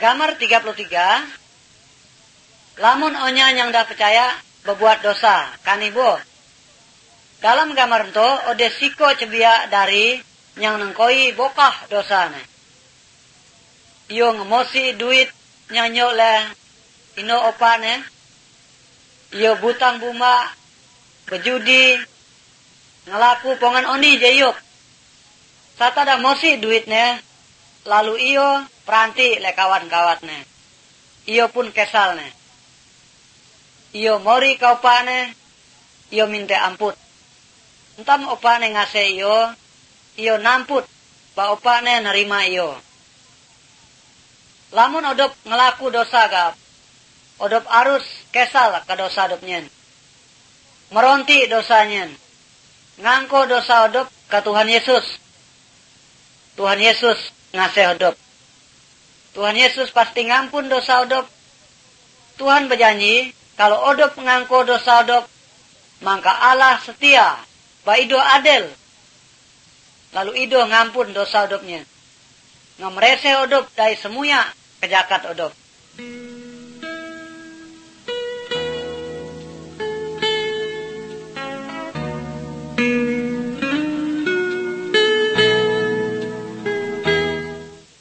Gambar 33. Lamun onya yang dah percaya berbuat dosa, kanibo. Dalam gambar itu, ode siko cebia dari yang nengkoi bokah dosane. Iyo ngemosi duit nyanyo le ino opane. Iyo butang buma, berjudi, ngelaku pongan oni jayuk. Sata dah mosi duitnya, lalu iyo peranti le kawan-kawatnya. Iyo pun kesalnya. Iyo mori ka opane, iyo minta amput. Entam opane ngase iyo namput, ba opane nerima iyo. Lamun odop ngelaku dosa gap, odop arus kesal ke dosa odopnya. Meronti dosanya. Ngangko dosa odop ke Tuhan Yesus. Tuhan Yesus ngasih odop. Tuhan Yesus pasti ngampun dosa odop. Tuhan berjanji, kalau odop ngangko dosa odop, maka Allah setia, ba ido adil. Lalu ido ngampun dosa odopnya. Ngemrese odop dari semuanya kejakat odop.